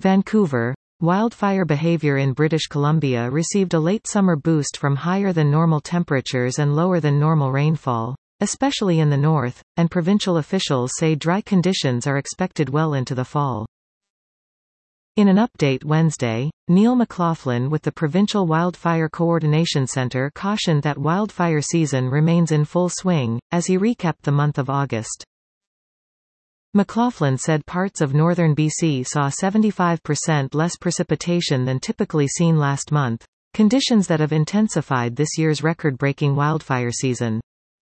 Vancouver. Wildfire behavior in British Columbia received a late summer boost from higher than normal temperatures and lower than normal rainfall, especially in the north, and provincial officials say dry conditions are expected well into the fall. In an update Wednesday, Neil McLaughlin with the Provincial Wildfire Coordination Centre cautioned that wildfire season remains in full swing, as he recapped the month of August. McLaughlin said parts of northern BC saw 75% less precipitation than typically seen last month, conditions that have intensified this year's record-breaking wildfire season.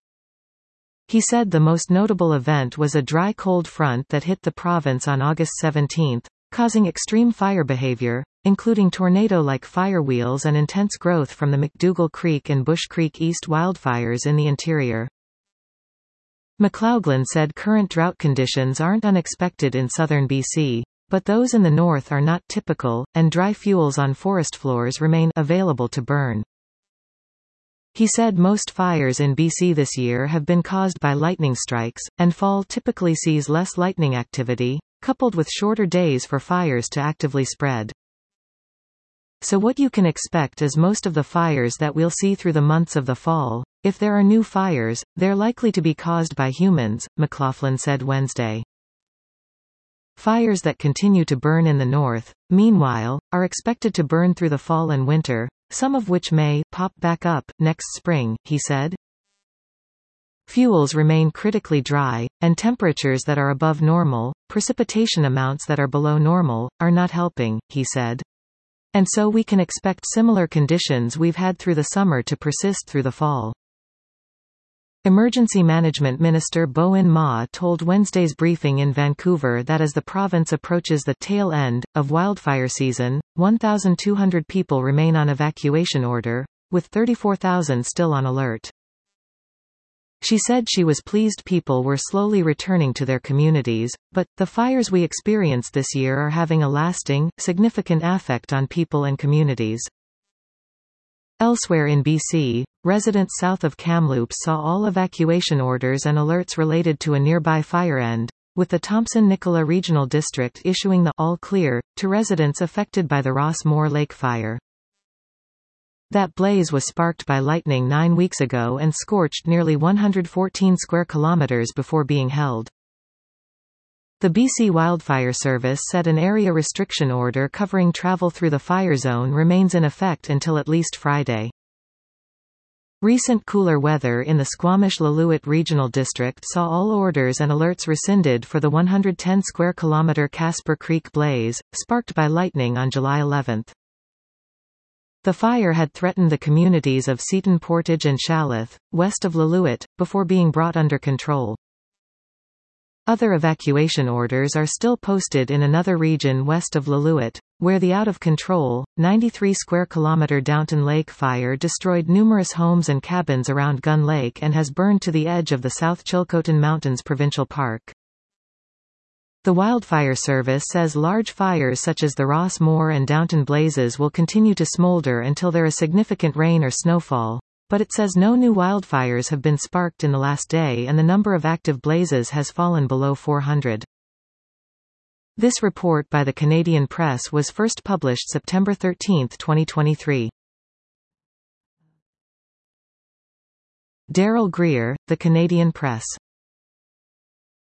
He said the most notable event was a dry cold front that hit the province on August 17, causing extreme fire behavior, including tornado-like fire wheels and intense growth from the McDougall Creek and Bush Creek East wildfires in the interior. McLaughlin said current drought conditions aren't unexpected in southern BC, but those in the north are not typical, and dry fuels on forest floors remain available to burn. He said most fires in BC this year have been caused by lightning strikes, and fall typically sees less lightning activity, coupled with shorter days for fires to actively spread. So what you can expect is most of the fires that we'll see through the months of the fall, if there are new fires, they're likely to be caused by humans, McLaughlin said Wednesday. Fires that continue to burn in the north, meanwhile, are expected to burn through the fall and winter, some of which may pop back up next spring, he said. Fuels remain critically dry, and temperatures that are above normal, precipitation amounts that are below normal, are not helping, he said. And so we can expect similar conditions we've had through the summer to persist through the fall. Emergency Management Minister Bowen Ma told Wednesday's briefing in Vancouver that as the province approaches the tail end of wildfire season, 1,200 people remain on evacuation order, with 34,000 still on alert. She said she was pleased people were slowly returning to their communities, but the fires we experienced this year are having a lasting, significant effect on people and communities. Elsewhere in BC, residents south of Kamloops saw all evacuation orders and alerts related to a nearby fire end, with the Thompson-Nicola Regional District issuing the all clear to residents affected by the Ross Moor Lake fire. That blaze was sparked by lightning 9 weeks ago and scorched nearly 114 square kilometers before being held. The BC Wildfire Service said an area restriction order covering travel through the fire zone remains in effect until at least Friday. Recent cooler weather in the Squamish-Lillooet Regional District saw all orders and alerts rescinded for the 110 square kilometer Casper Creek blaze, sparked by lightning on July 11. The fire had threatened the communities of Seton Portage and Shaleth, west of Lillooet, before being brought under control. Other evacuation orders are still posted in another region west of Lillooet, where the out-of-control, 93 square kilometer Downton Lake fire destroyed numerous homes and cabins around Gun Lake and has burned to the edge of the South Chilcotin Mountains Provincial Park. The Wildfire Service says large fires such as the Ross Moor and Downton blazes will continue to smolder until there is significant rain or snowfall, but it says no new wildfires have been sparked in the last day and the number of active blazes has fallen below 400. This report by the Canadian Press was first published September 13, 2023. Daryl Greer, The Canadian Press.